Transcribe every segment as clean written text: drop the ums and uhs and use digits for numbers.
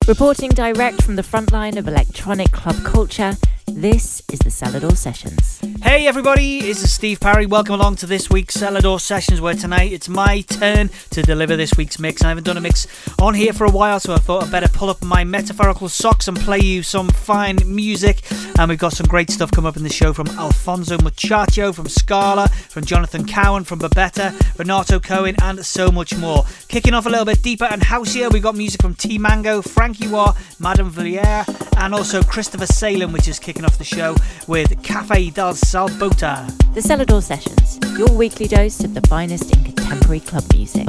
Reporting direct from the front line of electronic club culture, this is the Celador Sessions. Hey everybody, this is Steve Parry. Welcome along to this week's Celador Sessions, where tonight it's my turn to deliver this week's mix. I haven't done a mix on here for a while, so I thought I'd better pull up my metaphorical socks and play you some fine music. And we've got some great stuff coming up in the show from Alfonso Muchacho, from Scala, from Jonathan Cowan, from Babetta, Renato Cohen, and so much more. Kicking off a little bit deeper and houseier, we've got music from T Mango, Frankie Waugh, Madame Villiers, and also Christopher Salem, which is kicking off the show with Cafe del Salbota. The Celador Sessions, your weekly dose of the finest in contemporary club music.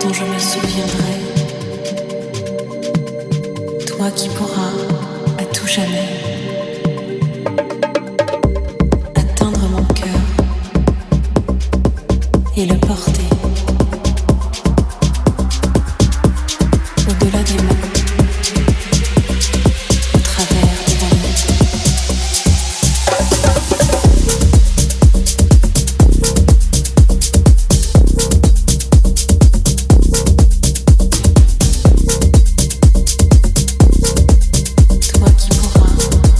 dont je me souviendrai. Toi qui pourras, à tout jamais, atteindre mon cœur et le porter au-delà des mots, au travers des années. Toi qui pourras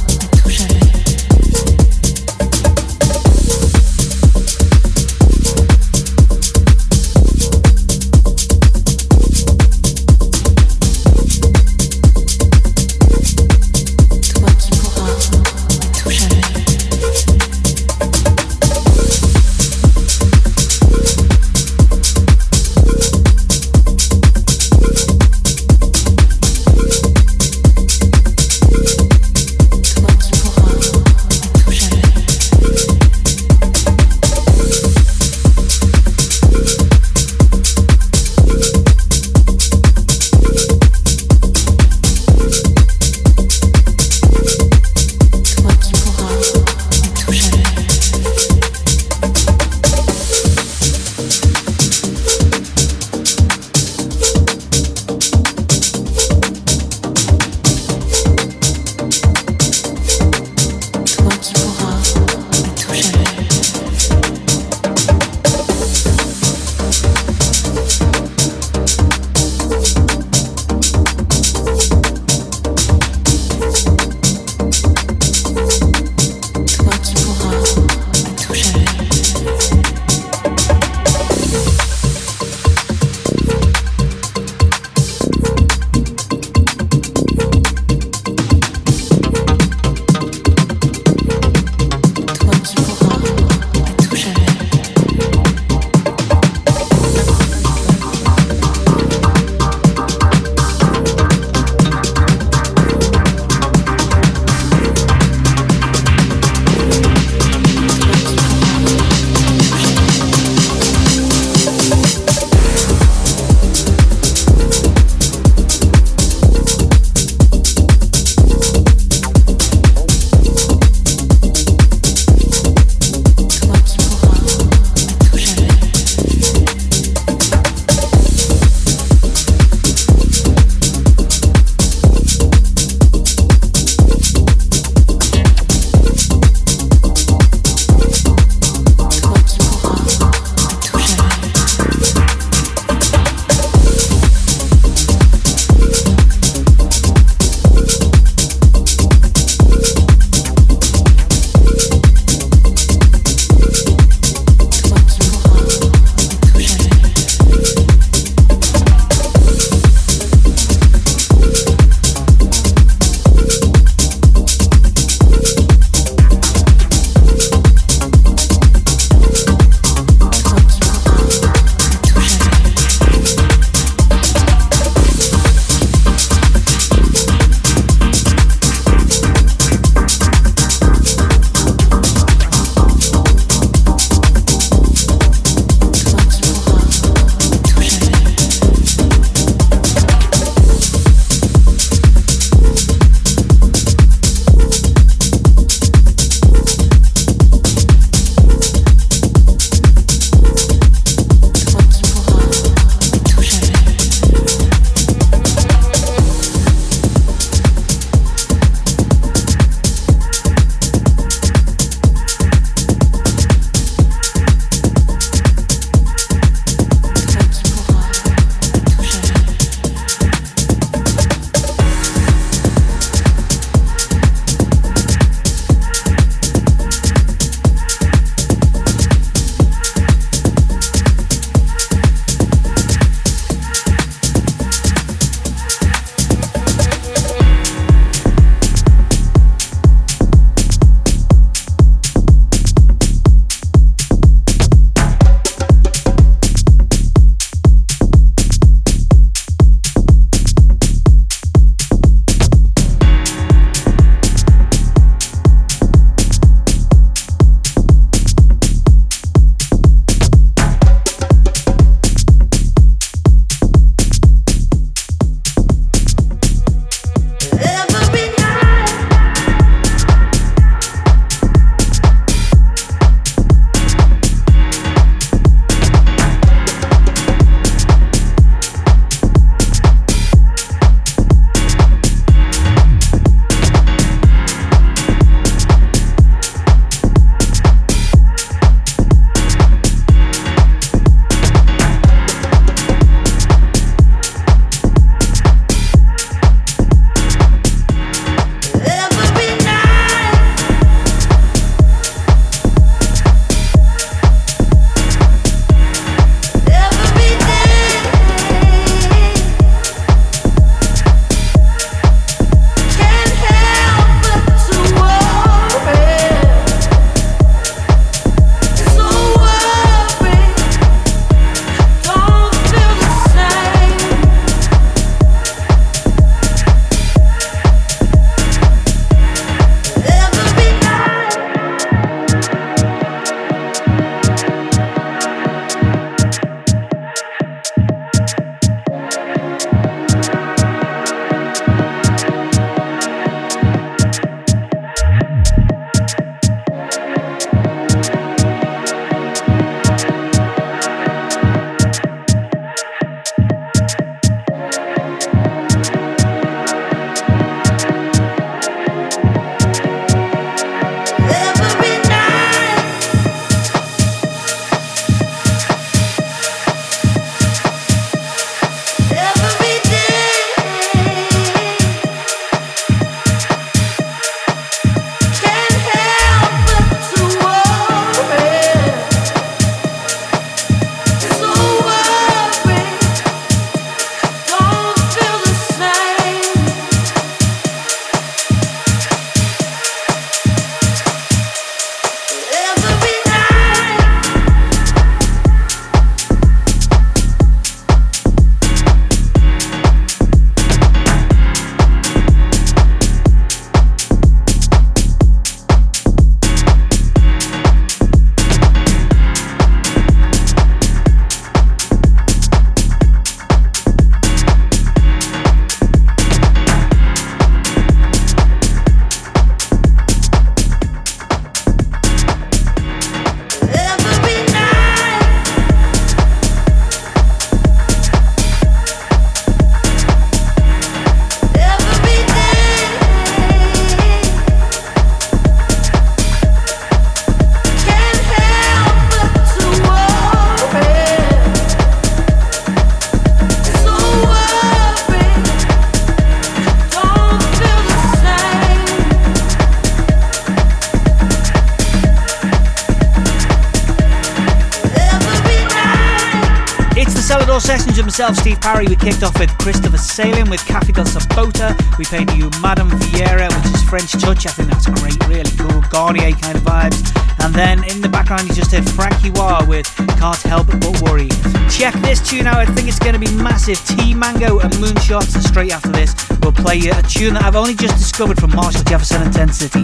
myself, Steve Parry. We kicked off with Christopher Salem with Café del Sabota. We played you Madame Vieira, which is French Touch. I think that's great, really cool, Garnier kind of vibes. And then in the background you just heard Frankie Wah with Can't Help But Worry. Check this tune out, I think it's going to be massive. T-Mango and Moonshots. And straight after this we'll play you a tune that I've only just discovered from Marshall Jefferson and 10 City.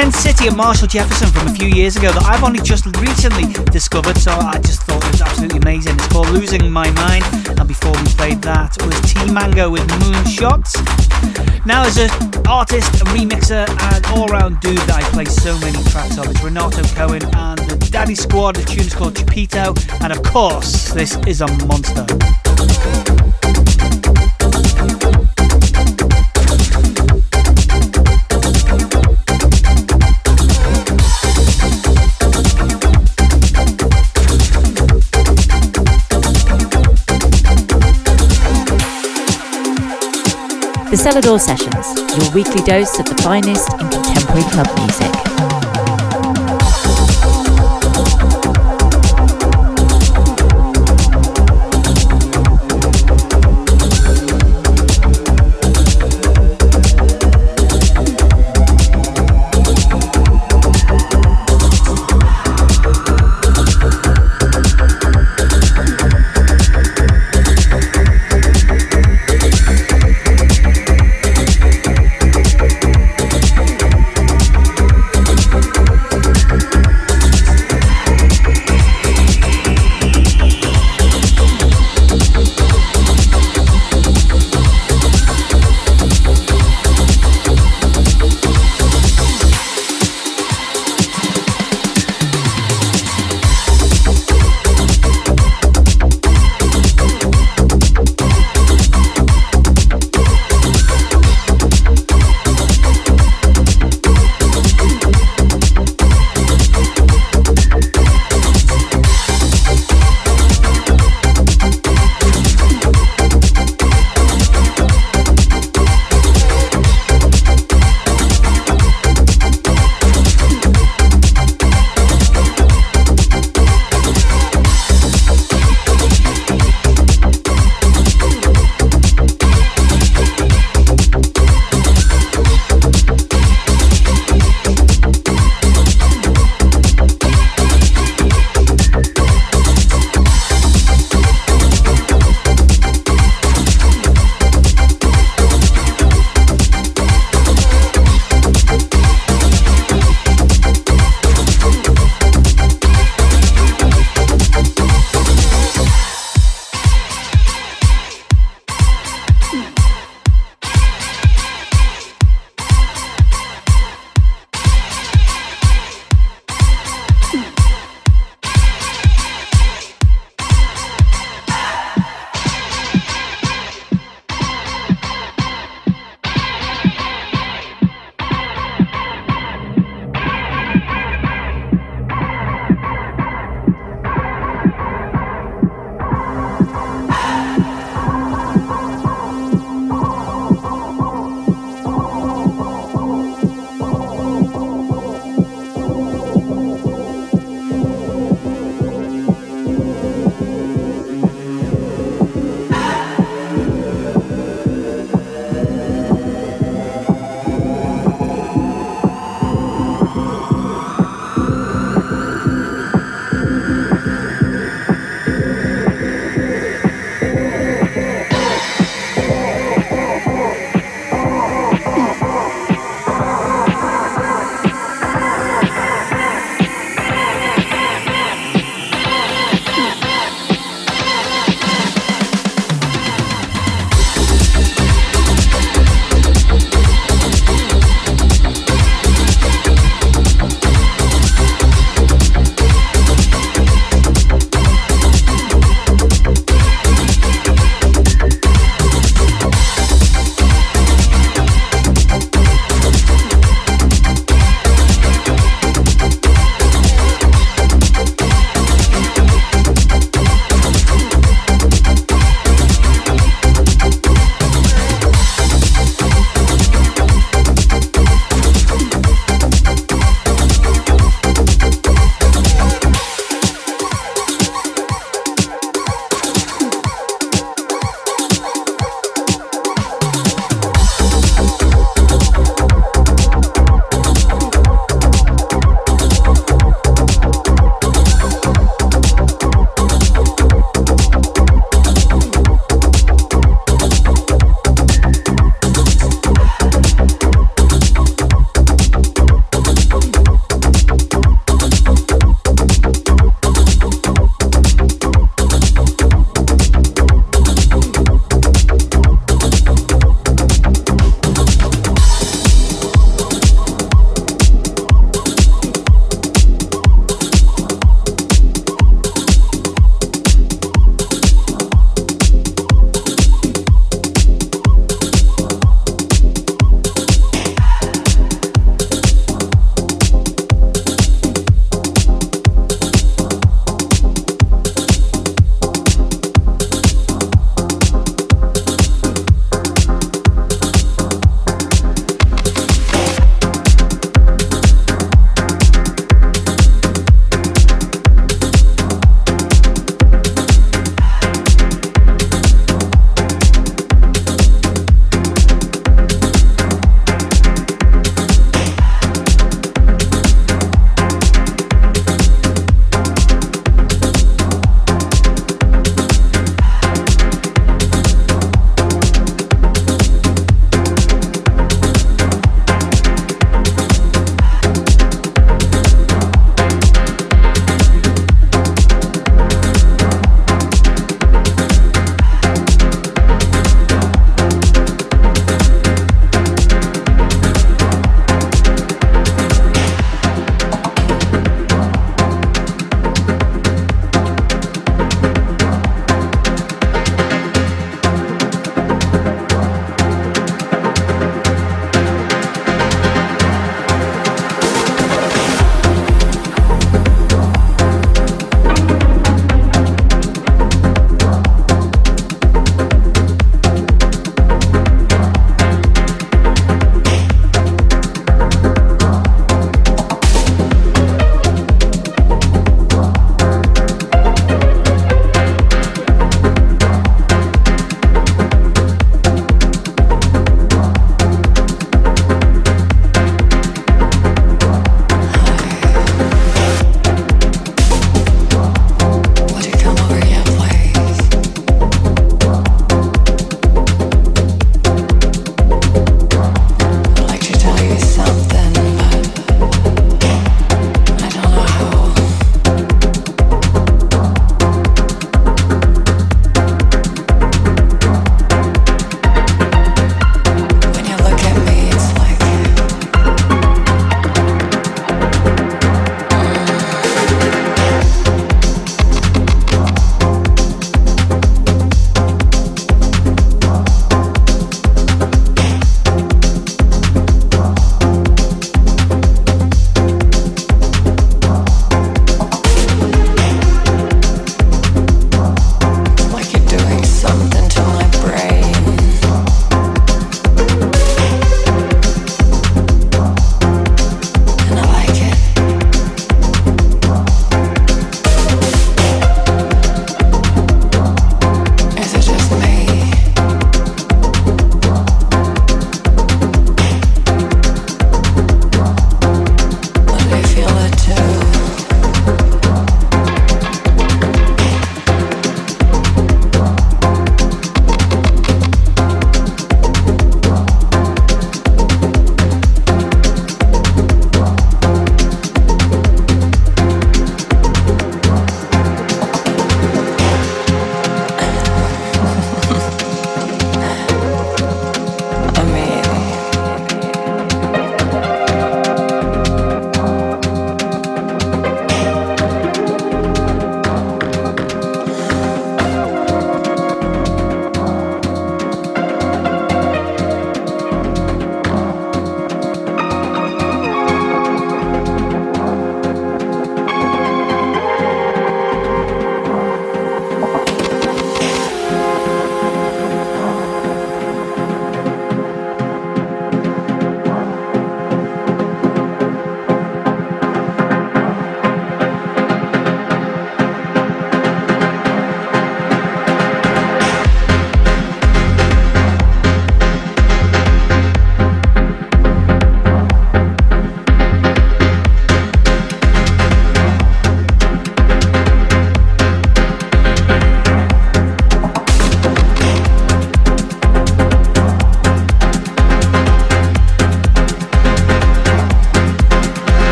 Tent City and Marshall Jefferson from a few years ago that I've only just recently discovered, so I just thought it was absolutely amazing. It's called Losing My Mind, and before we played that was T-Mango with Moonshots. Now, as an artist, a remixer, and all-round dude that I play so many tracks of, it's Renato Cohen and the Daddy Squad. The tune is called Chipito, and of course, this is a monster. The Celador Sessions, your weekly dose of the finest in contemporary club music.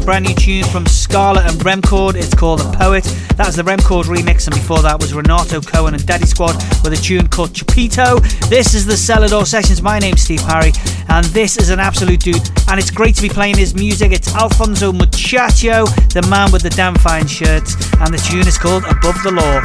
brand new tune from Scarlett and Remcord. It's called The Poet. That was the Remcord remix, and before that was Renato Cohen and Daddy Squad with a tune called Chapito. This is the Celador Sessions. My name's Steve Parry, and this is an absolute dude, and it's great to be playing his music. It's Alfonso Muchacho, the man with the damn fine shirts, and the tune is called Above the Law.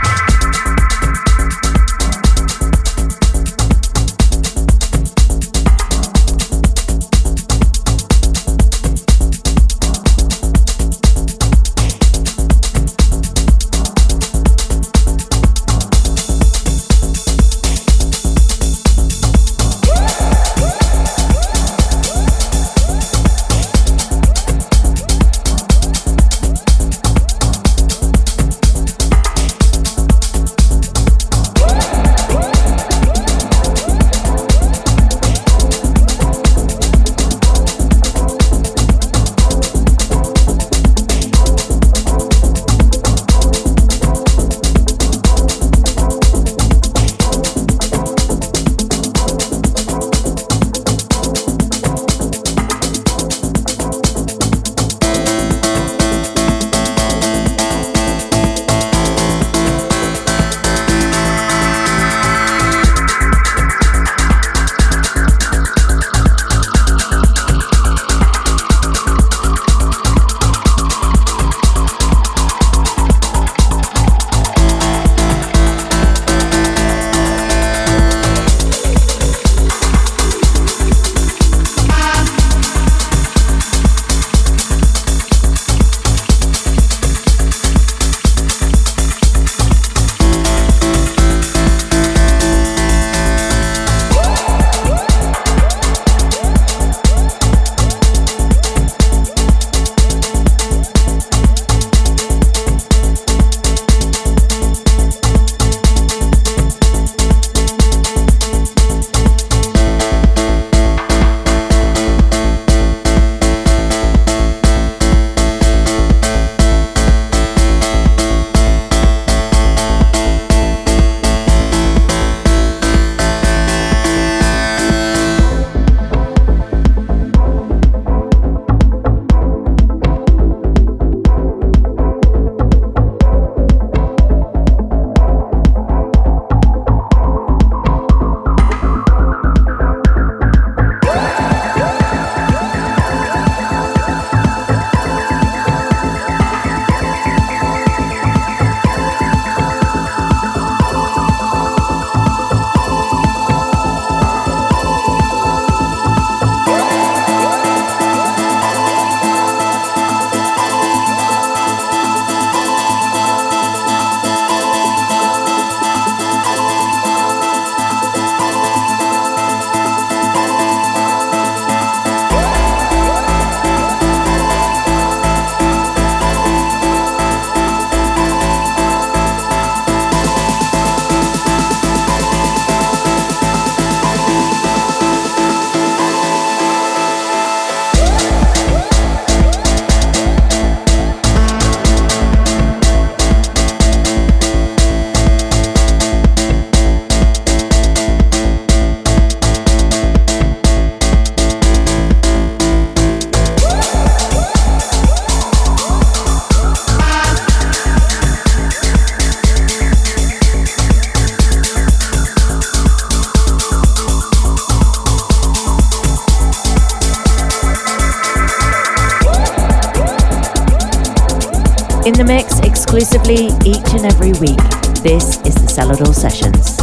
In the mix exclusively each and every week, this is the Celador Sessions.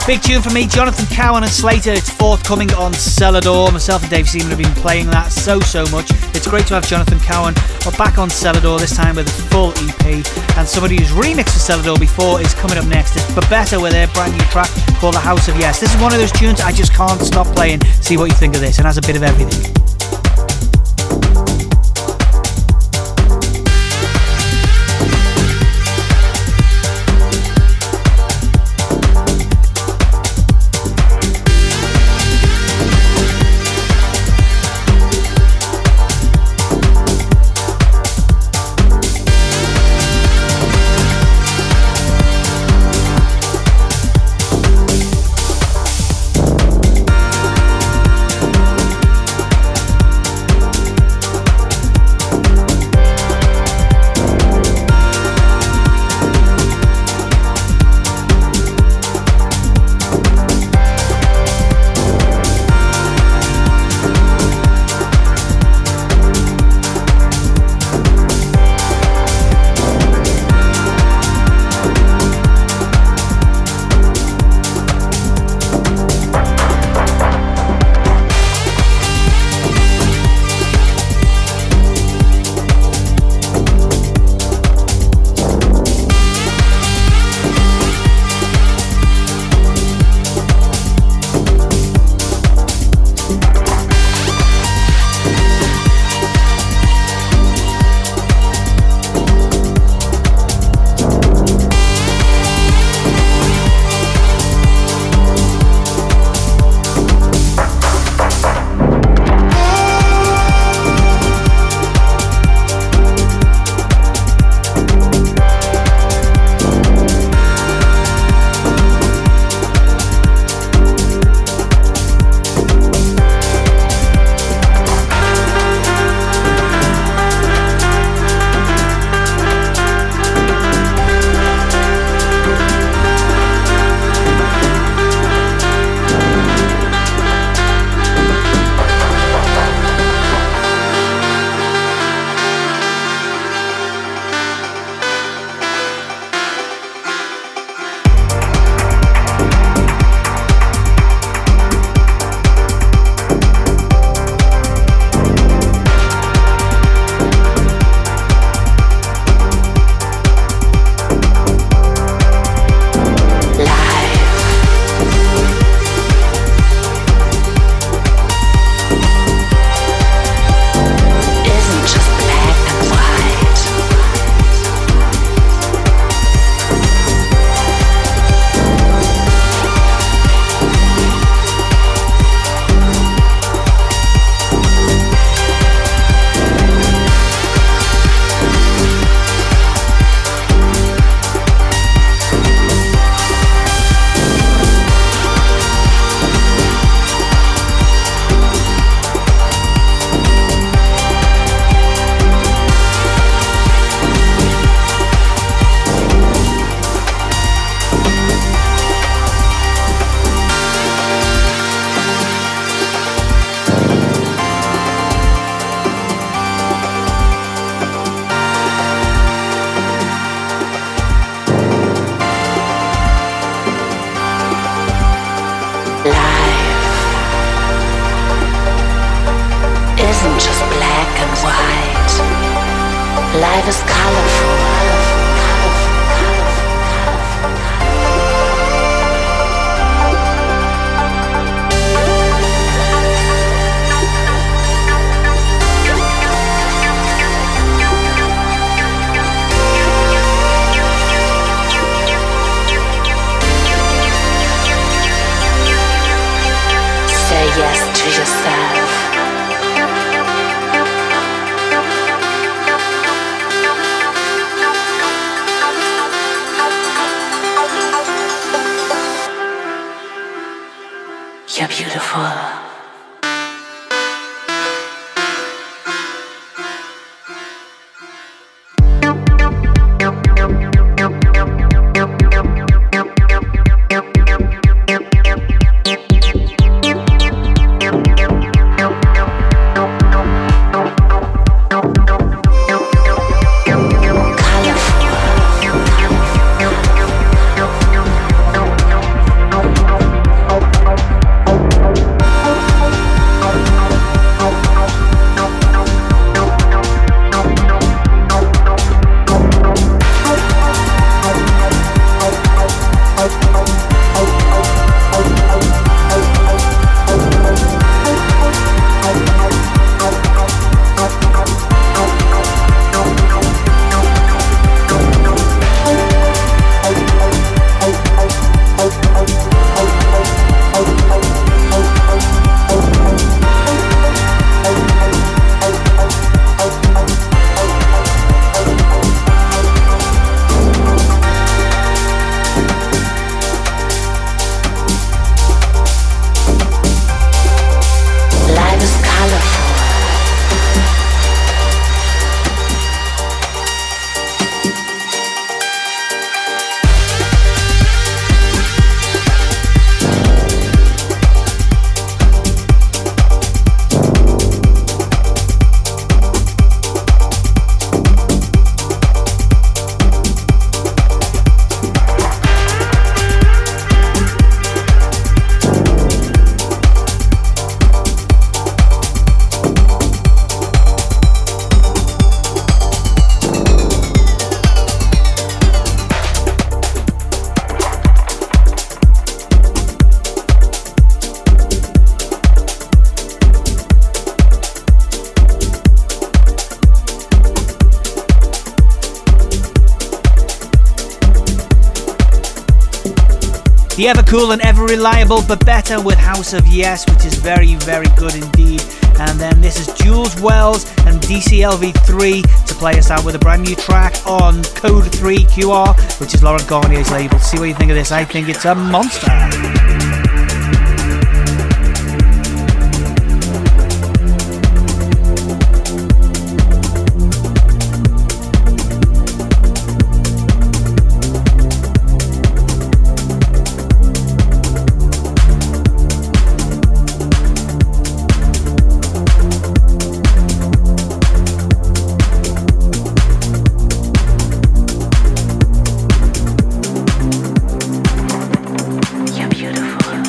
Big tune for me, Jonathan Cowan and Slater. It's forthcoming on Celador. Myself and Dave Seaman have been playing that so much. It's great to have Jonathan Cowan back on Celador, this time with a full EP. And somebody who's remixed for Celador before is coming up next. It's Babetta with their brand new track called The House of Yes. This is one of those tunes I just can't stop playing. See what you think of this, and has a bit of everything. Life is colorful. Say yes to yourself. You're beautiful. The ever cool and ever reliable but better with House of Yes, which is very, very good indeed. And then this is Jules Wells and DCLV3 to play us out with a brand new track on Code 3QR, which is Laurent Garnier's label. See what you think of this. I think it's a monster. You're beautiful.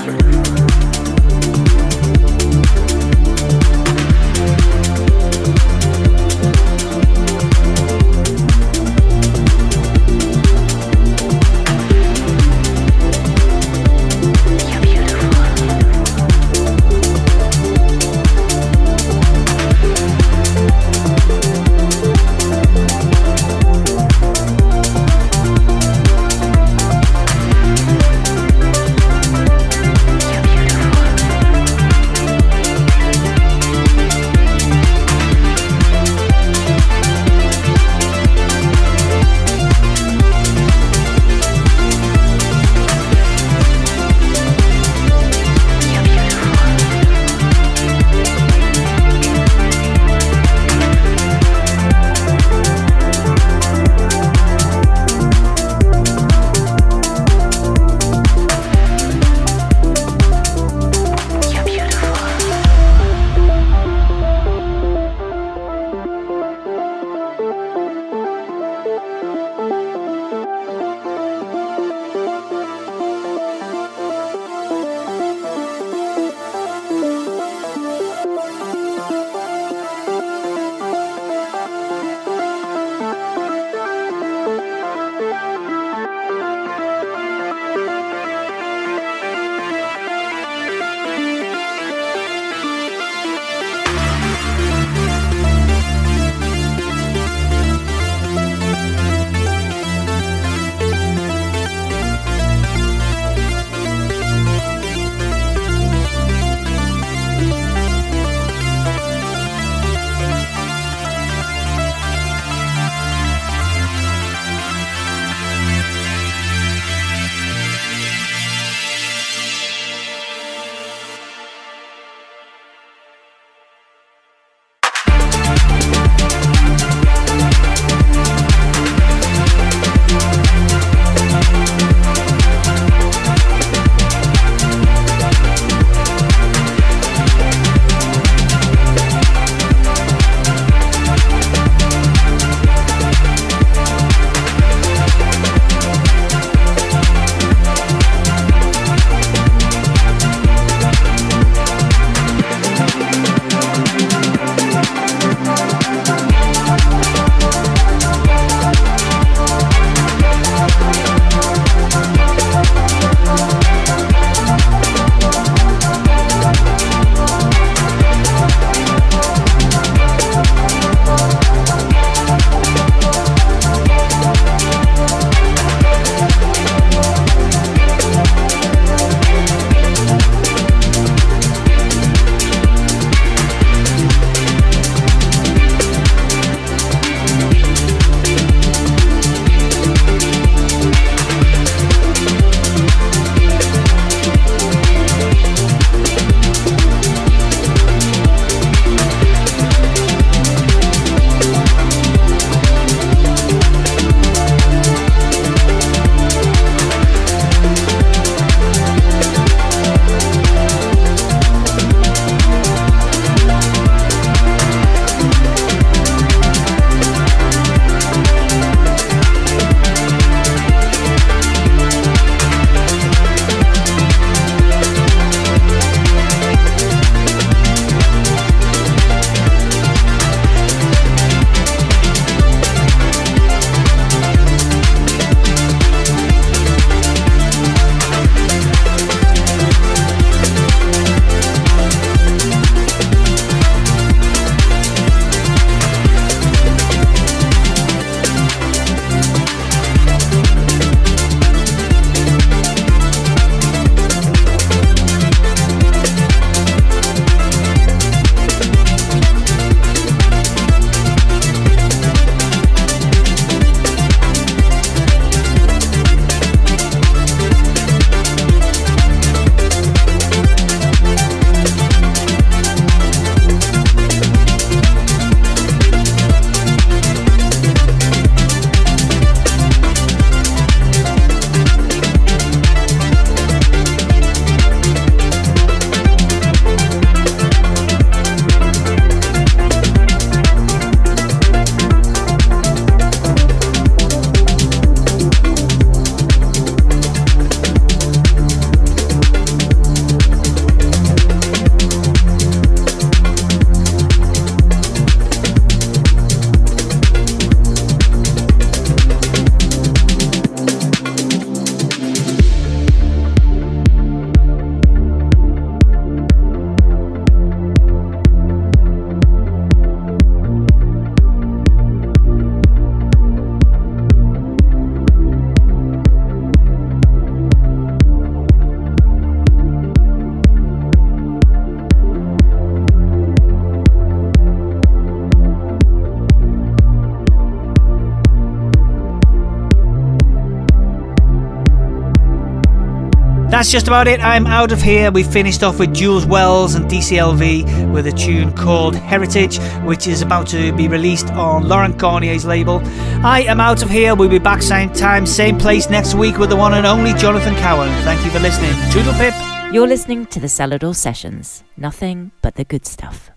That's just about it. I'm out of here. We finished off with Jules Wells and DCLV with a tune called Heritage, which is about to be released on Laurent Garnier's label. I am out of here. We'll be back same time, same place next week with the one and only Jonathan Cowan. Thank you for listening. Toodle pip. You're listening to the Celador Sessions. Nothing but the good stuff.